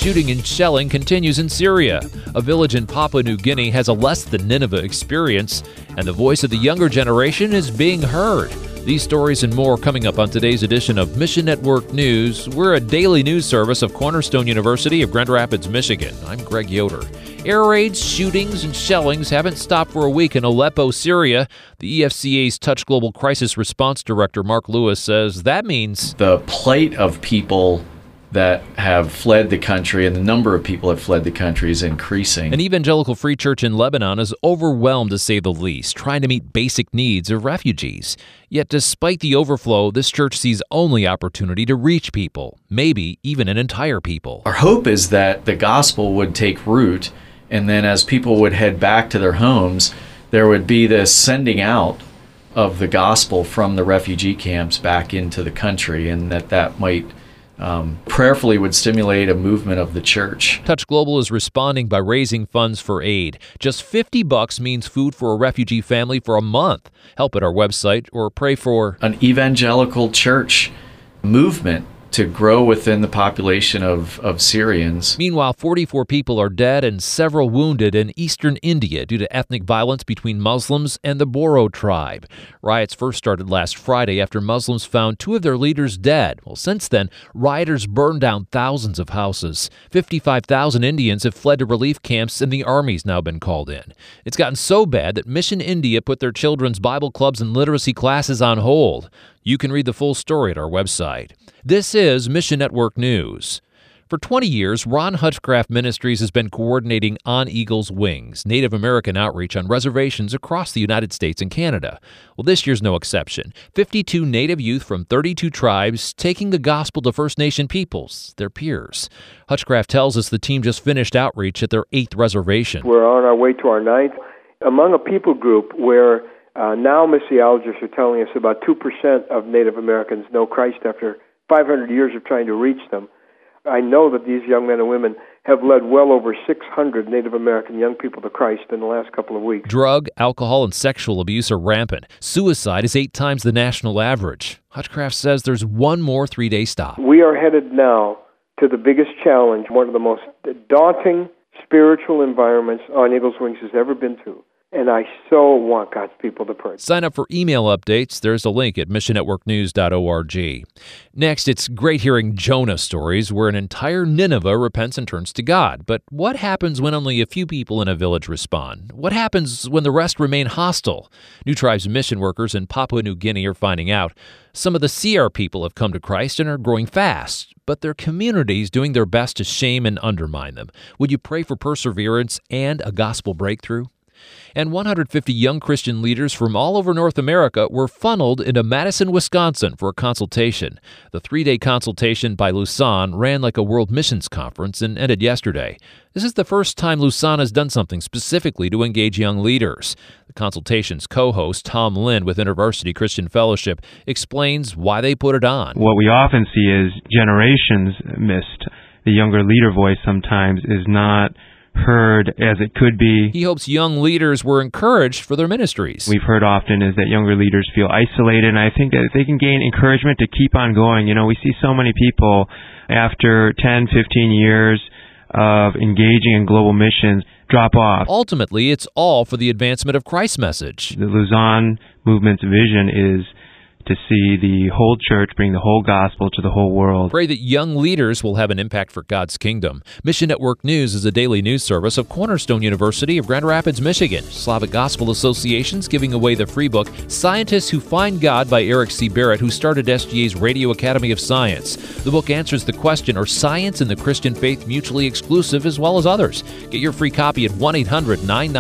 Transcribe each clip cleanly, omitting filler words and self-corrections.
shooting and shelling continues in Syria. A village in Papua New Guinea has a less than Nineveh experience, and the voice of the younger generation is being heard. These stories and more coming up on today's edition of Mission Network News. We're a daily news service of Cornerstone University of Grand Rapids, Michigan. I'm Greg Yoder. Air raids, shootings, and shellings haven't stopped for a week in Aleppo, Syria. The EFCA's Touch Global Crisis Response Director, Mark Lewis, says that means the plight of people that have fled the country and the number of people that fled the country is increasing. An evangelical free church in Lebanon is overwhelmed, to say the least, trying to meet basic needs of refugees. Yet despite the overflow, this church sees only opportunity to reach people, maybe even an entire people. Our hope is that the gospel would take root, and then as people would head back to their homes, there would be this sending out of the gospel from the refugee camps back into the country, and that might prayerfully would stimulate a movement of the church. Touch Global is responding by raising funds for aid. Just $50 means food for a refugee family for a month. Help at our website or pray for an evangelical church movement to grow within the population of Syrians. Meanwhile, 44 people are dead and several wounded in eastern India due to ethnic violence between Muslims and the Boro tribe. Riots first started last Friday after Muslims found 2 of their leaders dead. Well, since then, rioters burned down thousands of houses. 55,000 Indians have fled to relief camps, and the army's now been called in. It's gotten so bad that Mission India put their children's Bible clubs and literacy classes on hold. You can read the full story at our website. This is Mission Network News. For 20 years, Ron Hutchcraft Ministries has been coordinating On Eagle's Wings, Native American outreach on reservations across the United States and Canada. Well, this year's no exception. 52 Native youth from 32 tribes taking the gospel to First Nation peoples, their peers. Hutchcraft tells us the team just finished outreach at their 8th reservation. We're on our way to our 9th. Among a people group where now missiologists are telling us about 2% of Native Americans know Christ after 500 years of trying to reach them. I know that these young men and women have led well over 600 Native American young people to Christ in the last couple of weeks. Drug, alcohol, and sexual abuse are rampant. Suicide is 8 times the national average. Hutchcraft says there's one more 3-day stop. We are headed now to the biggest challenge, one of the most daunting spiritual environments On Eagle's Wings has ever been to. And I so want God's people to pray. Sign up for email updates. There's a link at missionnetworknews.org. Next, it's great hearing Jonah stories where an entire Nineveh repents and turns to God. But what happens when only a few people in a village respond? What happens when the rest remain hostile? New Tribes mission workers in Papua New Guinea are finding out. Some of the CR people have come to Christ and are growing fast, but their communities doing their best to shame and undermine them. Would you pray for perseverance and a gospel breakthrough? And 150 young Christian leaders from all over North America were funneled into Madison, Wisconsin for a consultation. The 3-day consultation by Lausanne ran like a World Missions Conference and ended yesterday. This is the first time Lausanne has done something specifically to engage young leaders. The consultation's co-host, Tom Lind with InterVarsity Christian Fellowship, explains why they put it on. What we often see is generations missed. The younger leader voice sometimes is not heard as it could be. He hopes young leaders were encouraged for their ministries. We've heard often is that younger leaders feel isolated, and I think that if they can gain encouragement to keep on going, we see so many people after 10, 15 years of engaging in global missions drop off. Ultimately, it's all for the advancement of Christ's message. The Lausanne movement's vision is to see the whole church bring the whole gospel to the whole world. Pray that young leaders will have an impact for God's kingdom. Mission Network News is a daily news service of Cornerstone University of Grand Rapids, Michigan. Slavic Gospel Association's giving away the free book, Scientists Who Find God by Eric C. Barrett, who started SGA's Radio Academy of Science. The book answers the question, are science and the Christian faith mutually exclusive as well as others? Get your free copy at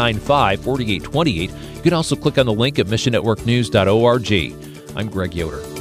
1-800-995-4828. You can also click on the link at missionnetworknews.org. I'm Greg Yoder.